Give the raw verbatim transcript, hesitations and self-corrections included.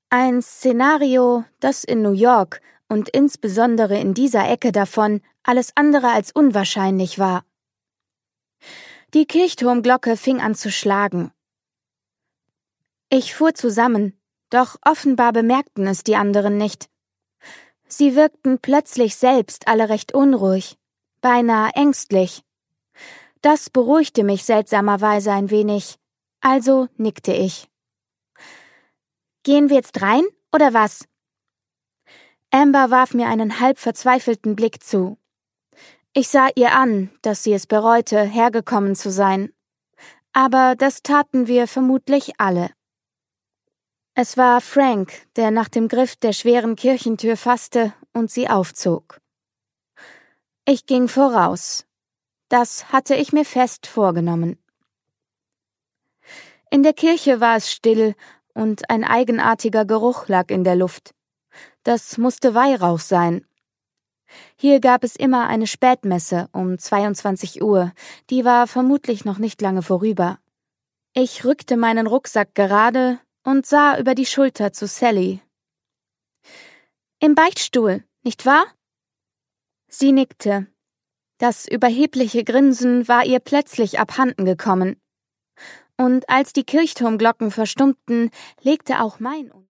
Ein Szenario, das in New York und insbesondere in dieser Ecke davon alles andere als unwahrscheinlich war. Die Kirchturmglocke fing an zu schlagen. Ich fuhr zusammen, doch offenbar bemerkten es die anderen nicht. Sie wirkten plötzlich selbst alle recht unruhig, beinahe ängstlich. Das beruhigte mich seltsamerweise ein wenig, also nickte ich. »Gehen wir jetzt rein, oder was?« Amber warf mir einen halb verzweifelten Blick zu. Ich sah ihr an, dass sie es bereute, hergekommen zu sein. Aber das taten wir vermutlich alle. Es war Frank, der nach dem Griff der schweren Kirchentür fasste und sie aufzog. Ich ging voraus. Das hatte ich mir fest vorgenommen. In der Kirche war es still und ein eigenartiger Geruch lag in der Luft. Das musste Weihrauch sein. Hier gab es immer eine Spätmesse um zweiundzwanzig Uhr, die war vermutlich noch nicht lange vorüber. Ich rückte meinen Rucksack gerade und sah über die Schulter zu Sally. »Im Beichtstuhl, nicht wahr?« Sie nickte. Das überhebliche Grinsen war ihr plötzlich abhanden gekommen. Und als die Kirchturmglocken verstummten, legte auch mein